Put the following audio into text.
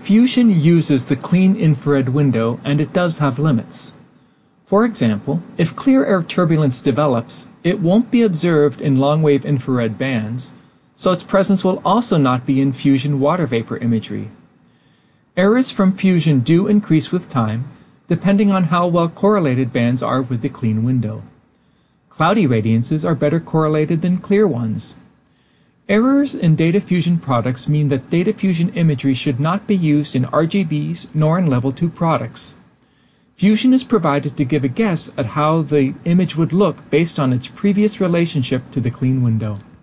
Fusion uses the clean infrared window, and it does have limits. For example, if clear air turbulence develops, it won't be observed in long-wave infrared bands, so its presence will also not be in Fusion water vapor imagery. Errors from Fusion do increase with time, depending on how well correlated bands are with the clean window. Cloudy radiances are better correlated than clear ones. Errors in Data Fusion products mean that Data Fusion imagery should not be used in RGBs nor in Level 2 products. Fusion is provided to give a guess at how the image would look based on its previous relationship to the clean window.